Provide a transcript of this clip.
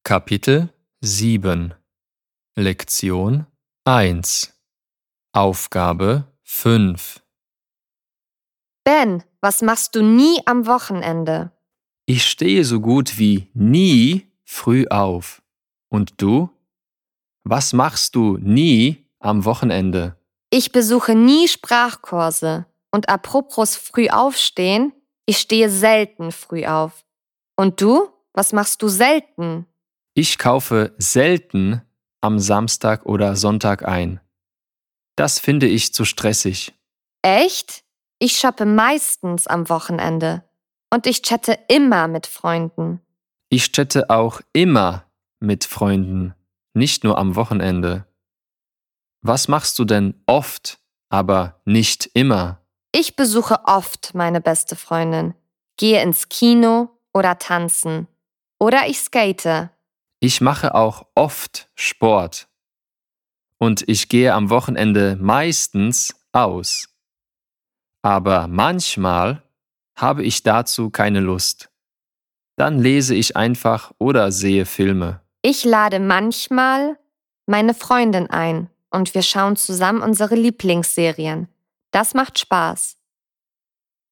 Kapitel 7 Lektion 1 Aufgabe 5 Ben, was machst du nie am Wochenende? Ich stehe so gut wie nie früh auf. Und du? Was machst du nie am Wochenende? Ich besuche nie Sprachkurse. Und apropos früh aufstehen, ich stehe selten früh auf. Und du? Was machst du selten? Ich kaufe selten am Samstag oder Sonntag ein. Das finde ich zu stressig. Echt? Ich shoppe meistens am Wochenende. Und ich chatte immer mit Freunden. Ich chatte auch immer mit Freunden, nicht nur am Wochenende. Was machst du denn oft, aber nicht immer? Ich besuche oft meine beste Freundin, gehe ins Kino oder tanzen. Oder ich skate. Ich mache auch oft Sport. Und ich gehe am Wochenende meistens aus. Aber manchmal habe ich dazu keine Lust. Dann lese ich einfach oder sehe Filme. Ich lade manchmal meine Freundin ein und wir schauen zusammen unsere Lieblingsserien. Das macht Spaß.